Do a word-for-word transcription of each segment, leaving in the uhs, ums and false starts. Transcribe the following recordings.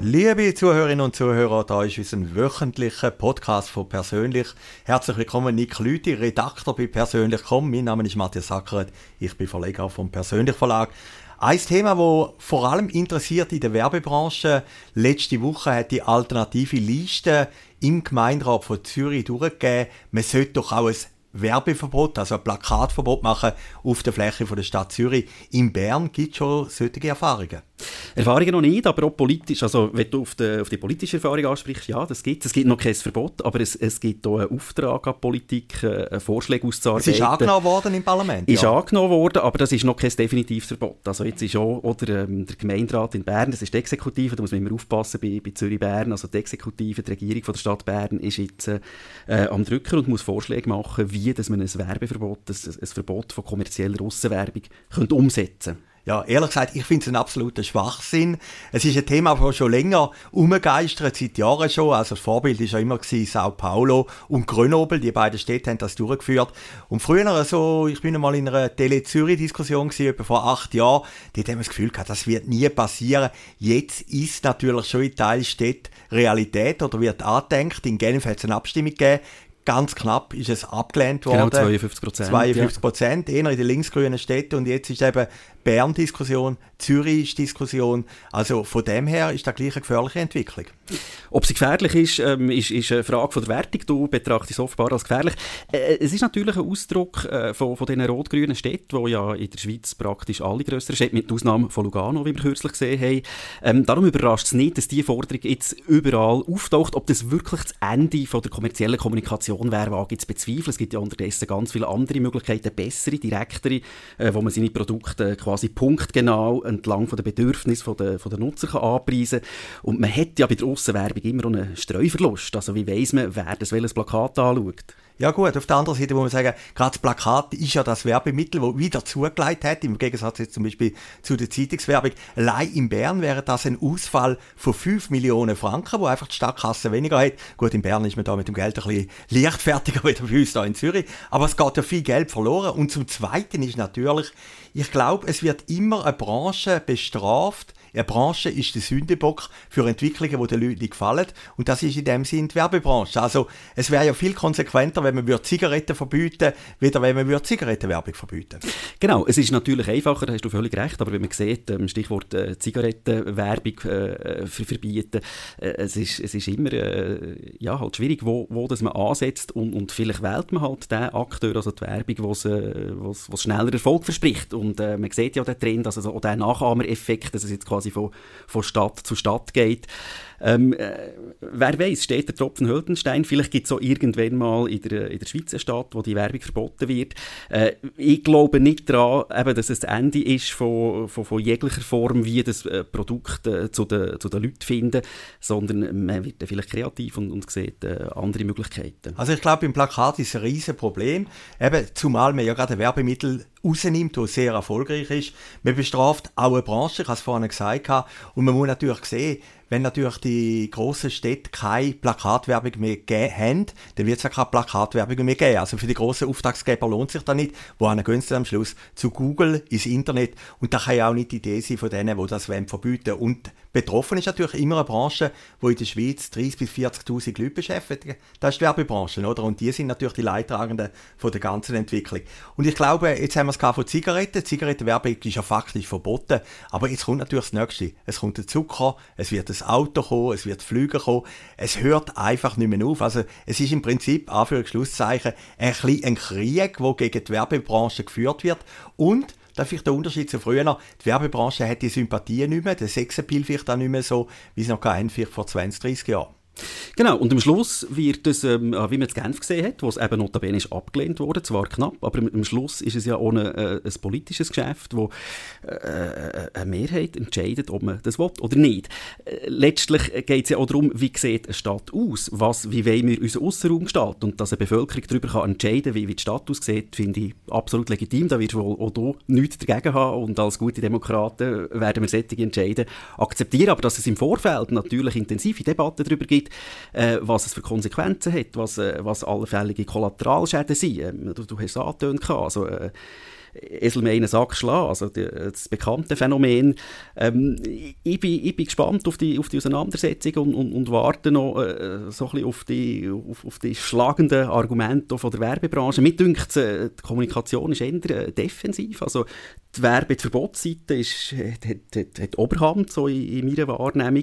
Liebe Zuhörerinnen und Zuhörer, da ist unser wöchentlicher Podcast von Persönlich. Herzlich willkommen, Nick Lüthi, Redakteur bei Persönlich Punkt com. Mein Name ist Matthias Sackeret, ich bin Verleger vom Persönlich Verlag. Ein Thema, das vor allem interessiert in der Werbebranche. Letzte Woche hat die alternative Liste im Gemeinderat von Zürich durchgegeben. Man sollte doch auch ein Werbeverbot, also ein Plakatverbot machen auf der Fläche der Stadt Zürich. In Bern gibt es schon solche Erfahrungen. Erfahrungen noch nicht, aber auch politisch. Also wenn du auf die, auf die politische Erfahrung ansprichst, ja, das gibt es. Es gibt noch kein Verbot, aber es, es gibt auch einen Auftrag an die Politik, einen Vorschlag auszuarbeiten. Es ist angenommen worden im Parlament? Ist ja. angenommen worden, aber das ist noch kein definitives Verbot. Also jetzt ist auch oder, ähm, der Gemeinderat in Bern, das ist die Exekutive, da muss man immer aufpassen bei, bei Zürich-Bern, also die Exekutive, die Regierung von der Stadt Bern ist jetzt äh, am Drücker und muss Vorschläge machen, wie dass man ein Werbeverbot, ein, ein Verbot von kommerzieller Russenwerbung könnte umsetzen könnte. Ja, ehrlich gesagt, ich finde es ein absoluter Schwachsinn. Es ist ein Thema, das schon länger umgeistert, seit Jahren schon. Also das Vorbild war ja immer Sao Paulo und Grenoble. Die beiden Städte haben das durchgeführt. Und früher, also, ich bin einmal in einer Tele-Zürich-Diskussion gewesen, etwa vor acht Jahren. Dort haben wir das Gefühl gehabt, das wird nie passieren. Jetzt ist natürlich schon in Teilstädten Realität oder wird angedenkt. In Genf hat es eine Abstimmung gegeben. Ganz knapp ist es abgelehnt worden. Genau, zweiundfünfzig Prozent. zweiundfünfzig Prozent, ja. Eher in den linksgrünen Städten. Und jetzt ist eben Bern-Diskussion, Zürich-Diskussion. Also von dem her ist das gleich eine gefährliche Entwicklung. Ob sie gefährlich ist, ähm, ist, ist eine Frage von der Wertung. Du betrachtest es offenbar als gefährlich. Äh, es ist natürlich ein Ausdruck äh, von, von diesen rot-grünen Städten, die ja in der Schweiz praktisch alle grösseren Städte, mit Ausnahme von Lugano, wie wir kürzlich gesehen haben. Ähm, darum überrascht es nicht, dass diese Forderung jetzt überall auftaucht. Ob das wirklich das Ende von der kommerziellen Kommunikation wäre, wage ich zu bezweifeln. Es gibt ja unterdessen ganz viele andere Möglichkeiten, bessere, direktere, äh, wo man seine Produkte quasi punktgenau entlang von den Bedürfnissen der, von der Nutzer kann anpreisen kann. Und man hat ja bei der Aussenwerbung immer noch einen Streuverlust. Also wie weiss man, wer das welches Plakat anschaut? Ja gut, auf der anderen Seite muss man sagen, gerade das Plakat ist ja das Werbemittel, das wieder zugelegt hat, im Gegensatz jetzt zum Beispiel zu der Zeitungswerbung. Allein in Bern wäre das ein Ausfall von fünf Millionen Franken, wo einfach die Stadtkasse weniger hat. Gut, in Bern ist man da mit dem Geld ein bisschen leichtfertiger als bei uns hier in Zürich, aber es geht ja viel Geld verloren. Und zum Zweiten ist natürlich, ich glaube, es wird immer eine Branche bestraft. Eine Branche ist der Sündenbock für Entwicklungen, die den Leuten nicht gefallen. Und das ist in dem Sinne die Werbebranche. Also es wäre ja viel konsequenter, wenn man Zigaretten verbieten würde, wieder wenn man Zigarettenwerbung verbieten würde. Genau, es ist natürlich einfacher, da hast du völlig recht, aber wenn man sieht, ähm, Stichwort äh, Zigarettenwerbung äh, für verbieten, äh, es, ist, es ist immer äh, ja, halt schwierig, wo, wo das man ansetzt und, und vielleicht wählt man halt den Akteur, also die Werbung, wo es äh, schneller Erfolg verspricht. Und äh, man sieht ja den Trend, also auch den Nachahmereffekt, dass es jetzt quasi von, von Stadt zu Stadt geht. Ähm, äh, wer weiss, steht der Tropfen Höllenstein, vielleicht gibt es auch irgendwann mal in der, in der Schweiz eine Stadt, wo die Werbung verboten wird. Äh, ich glaube nicht daran, eben, dass es das Ende ist von, von, von jeglicher Form, wie das äh, Produkt äh, zu, den, zu den Leuten finden, sondern man wird dann vielleicht kreativ und, und sieht äh, andere Möglichkeiten. Also ich glaube, im Plakat ist ein riesiges Problem, eben, zumal man ja gerade ein Werbemittel rausnimmt, das sehr erfolgreich ist. Man bestraft auch eine Branche, ich habe es vorhin gesagt, und man muss natürlich sehen, wenn natürlich die grossen Städte keine Plakatwerbung mehr haben, dann wird es auch keine Plakatwerbung mehr geben. Also für die grossen Auftragsgeber lohnt sich das nicht. Wohin gehen sie am Schluss? Zu Google, ins Internet. Und das kann ja auch nicht die Idee sein von denen, die das verbieten wollen. Und betroffen ist natürlich immer eine Branche, die in der Schweiz dreißigtausend bis vierzigtausend Leute beschäftigt. Das ist die Werbebranche, oder? Und die sind natürlich die Leidtragenden von der ganzen Entwicklung. Und ich glaube, jetzt haben wir es von Zigaretten. Zigarettenwerbung ist ja faktisch verboten. Aber jetzt kommt natürlich das Nächste. Es kommt der Zucker, es wird das Auto kommen, es wird Flüge kommen. Es hört einfach nicht mehr auf. Also es ist im Prinzip, Anführungs- Schlusszeichen, ein bisschen ein Krieg, der gegen die Werbebranche geführt wird. Und das ist vielleicht der Unterschied zu früher. Die Werbebranche hat die Sympathien nicht mehr, der Sexappeal vielleicht auch nicht mehr so, wie es noch hatten, vielleicht vor zwanzig, dreissig Jahren. Genau, und am Schluss wird es, ähm, wie man es in Genf gesehen hat, wo es eben notabene ist abgelehnt wurde, zwar knapp, aber am Schluss ist es ja auch eine, äh, ein politisches Geschäft, wo äh, eine Mehrheit entscheidet, ob man das will oder nicht. Äh, letztlich geht es ja auch darum, wie sieht eine Stadt aus, was, wie wollen wir unseren Aussenraum gestalten, und dass eine Bevölkerung darüber kann entscheiden kann, wie, wie die Stadt aussieht, finde ich absolut legitim. Da wird wohl auch hier nichts dagegen haben, und als gute Demokraten werden wir solche Entscheidungen akzeptieren, aber dass es im Vorfeld natürlich intensive Debatten darüber gibt, Äh, was es für Konsequenzen hat, was, äh, was allfällige Kollateralschäden sind. Ähm, du, du hast es angetönt. Also, äh, Esel mehr in den Sack schlagen, also die, das bekannte Phänomen. Ähm, ich, bin, ich bin gespannt auf die, auf die Auseinandersetzung und, und, und warte noch äh, so ein bisschen auf die, auf, auf die schlagenden Argumente von der Werbebranche. Mir dünkt, äh, die Kommunikation ist eher äh, defensiv, also die Werbe- die Verbotsseite ist, hat, hat, hat Oberhand so in, in meiner Wahrnehmung.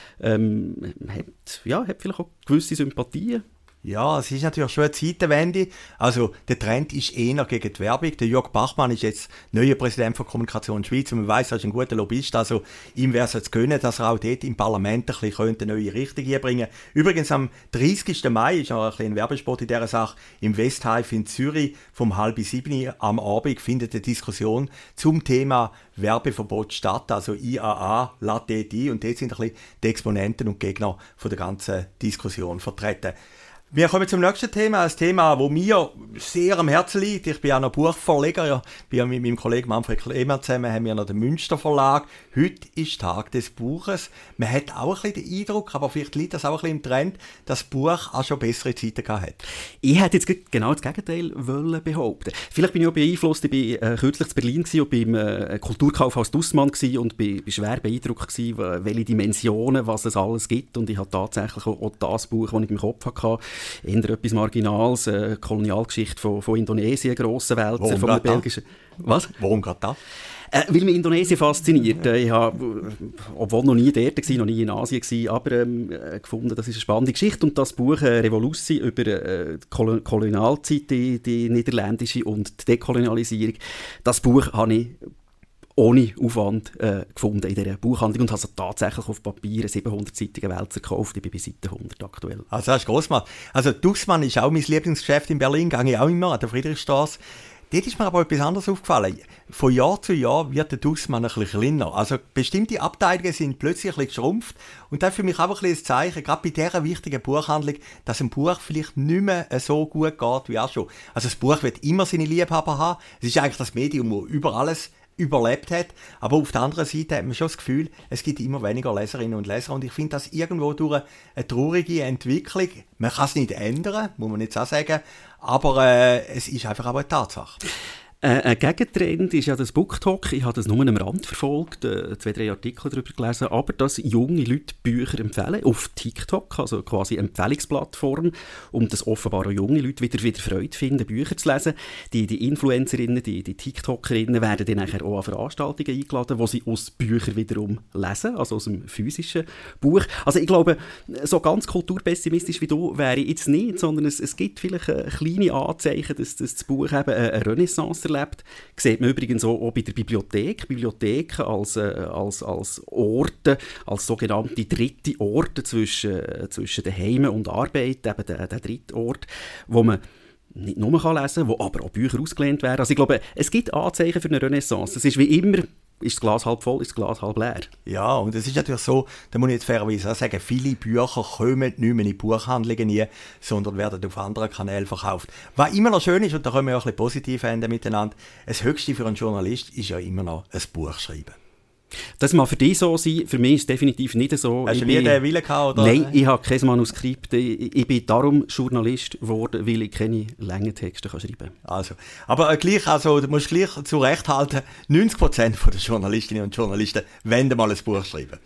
Ähm, hat, ja, hat vielleicht auch gewisse Sympathien. Ja, es ist natürlich schon eine Zeitenwende. Also der Trend ist eher gegen die Werbung. Der Jörg Bachmann ist jetzt neuer Präsident von Kommunikation Schweiz und man weiss, er ist ein guter Lobbyist. Also ihm wäre es jetzt gönnen, dass er auch dort im Parlament ein bisschen eine neue Richtung einbringen könnte. Übrigens am dreißigsten Mai ist noch ein bisschen Werbespot in dieser Sache. Im Westhive in Zürich vom halb sieben am Abend findet eine Diskussion zum Thema Werbeverbot statt. Also I A A lädt dort ein und dort sind ein bisschen die Exponenten und Gegner von der ganzen Diskussion vertreten. Wir kommen zum nächsten Thema, ein Thema, das mir sehr am Herzen liegt. Ich bin auch noch Buchverleger, ja, bin mit meinem Kollegen Manfred Klemer zusammen, haben wir noch den Münster Verlag. Heute ist Tag des Buches. Man hat auch ein bisschen den Eindruck, aber vielleicht liegt das auch ein bisschen im Trend, dass das Buch auch schon bessere Zeiten gehabt hat. Ich hätte jetzt genau das Gegenteil wollen behaupten. Vielleicht bin ich auch beeinflusst, ich war äh, kürzlich in Berlin und beim äh, Kulturkaufhaus Dussmann und bin, bin schwer beeindruckt gewesen, welche Dimensionen, was es alles gibt. Und ich habe tatsächlich auch, auch das Buch, das ich im Kopf hatte, eher etwas Marginales, äh, Kolonialgeschichte von, von Indonesien, grossen Wälzer, von der belgischen... Was? Warum gerade da? Äh, weil mich Indonesien fasziniert. Ich habe, obwohl noch nie dort war, noch nie in Asien war, aber ähm, gefunden, das ist eine spannende Geschichte. Und das Buch äh, «Revolution» über äh, die Kol- Kolonialzeit, die, die niederländische und die Dekolonialisierung, das Buch habe ich ohne Aufwand äh, gefunden in dieser Buchhandlung und habe es tatsächlich auf Papier einen siebenhundertseitigen Wälzer gekauft. Ich bin bei Seite hundert aktuell. Also das ist grossmann. Also Dussmann ist auch mein Lieblingsgeschäft in Berlin, gehe ich auch immer an der Friedrichstraße. Dort ist mir aber etwas anderes aufgefallen. Von Jahr zu Jahr wird der Dussmann ein bisschen kleiner. Also bestimmte Abteilungen sind plötzlich ein bisschen geschrumpft. Und das ist für mich auch ein bisschen ein Zeichen, gerade bei dieser wichtigen Buchhandlung, dass ein Buch vielleicht nicht mehr so gut geht wie auch schon. Also das Buch wird immer seine Liebhaber haben. Es ist eigentlich das Medium, das über alles überlebt hat. Aber auf der anderen Seite hat man schon das Gefühl, es gibt immer weniger Leserinnen und Leser. Und ich finde das irgendwo durch eine traurige Entwicklung. Man kann es nicht ändern, muss man nicht so sagen. Aber äh, es ist einfach auch eine Tatsache. Äh, ein Gegentrend ist ja das BookTok. Ich habe das nur am Rand verfolgt, äh, zwei, drei Artikel darüber gelesen, aber dass junge Leute Bücher empfehlen, auf TikTok, also quasi Empfehlungsplattform, um dass offenbar auch junge Leute wieder, wieder Freude finden, Bücher zu lesen. Die, die Influencerinnen, die, die TikTokerinnen werden dann nachher auch an Veranstaltungen eingeladen, wo sie aus Büchern wiederum lesen, also aus dem physischen Buch. Also ich glaube, so ganz kulturpessimistisch wie du wäre ich jetzt nicht, sondern es, es gibt vielleicht äh, kleine Anzeichen, dass, dass das Buch eben eine Renaissance erlebt. Sieht man übrigens auch, auch bei der Bibliothek. Bibliotheken als, äh, als, als Orte, als sogenannte dritte Orte zwischen, äh, zwischen den Heimen und Arbeit, eben der, der dritte Ort, wo man nicht nur kann lesen kann, wo aber auch Bücher ausgelehnt werden. Also ich glaube, es gibt Anzeichen für eine Renaissance. Es ist wie immer, ist das Glas halb voll, ist das Glas halb leer. Ja, und es ist natürlich so, da muss ich jetzt fairerweise auch sagen, viele Bücher kommen nicht mehr in die Buchhandlungen nie, sondern werden auf anderen Kanälen verkauft. Was immer noch schön ist, und da können wir ja ein bisschen positiv enden miteinander, das Höchste für einen Journalist ist ja immer noch ein Buch schreiben. Das mag für dich so sein, für mich ist es definitiv nicht so. Hast du nie den Willen gehabt, oder? Nein, ich habe kein Manuskript. Ich, ich bin darum Journalist geworden, weil ich keine langen Texte kann schreiben kann. Also, aber äh, gleich, also, du musst gleich zurechthalten, neunzig Prozent der Journalistinnen und Journalisten wollen mal ein Buch schreiben.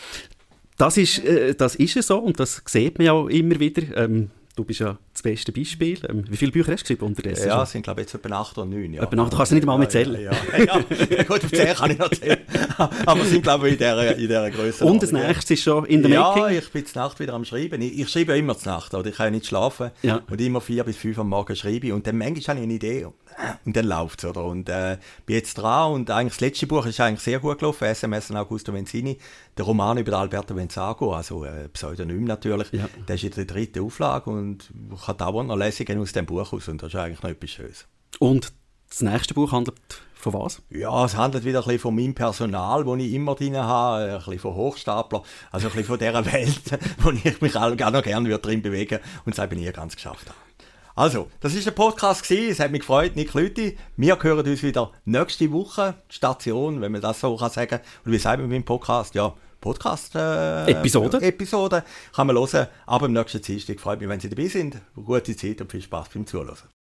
Das ist, äh, das ist es so und das sieht man ja auch immer wieder. Ähm, Du bist ja das beste Beispiel. Ähm, wie viele Bücher hast du geschrieben unterdessen? Ja, es sind glaube ich jetzt etwa acht oder neun. Ja. Etwa acht, du kannst nicht mal mehr zählen. Ja, ja, ja. ja gut, auf zehn kann ich noch zählen. Aber es sind glaube ich in dieser, in dieser Größe. Und das nächste ist schon in der ja, Making? Ja, ich bin zur Nacht wieder am Schreiben. Ich, ich schreibe ja immer zur Nacht, oder? Ich kann ja nicht schlafen. Ja. Und immer vier bis fünf am Morgen schreibe ich. Und dann manchmal habe ich eine Idee und dann läuft es, oder? Und äh, bin jetzt dran und eigentlich das letzte Buch ist eigentlich sehr gut gelaufen. S M S und Augusto Venzini. Der Roman über Alberto Venzago, also äh, Pseudonym natürlich. Ja. Der ist in der dritten Auflage und ich habe dauernd noch Lesungen aus dem Buch aus und das ist eigentlich noch etwas Schönes. Und das nächste Buch handelt von was? Ja, es handelt wieder ein bisschen von meinem Personal, das ich immer drin habe, ein bisschen von Hochstapler, also ein bisschen von dieser Welt, wo ich mich auch noch gerne drin bewegen würde und es eben nie ganz geschafft habe. Also, das war der Podcast gewesen. Es hat mich gefreut, Nick Lüthi. Wir hören uns wieder nächste Woche, Station, wenn man das so kann sagen. Und wie sagen wir beim Podcast? Ja, Podcast äh, Episode. Episode kann man hören, aber im nächsten Dienstag. Freut mich, wenn Sie dabei sind. Gute Zeit und viel Spaß beim Zuhören.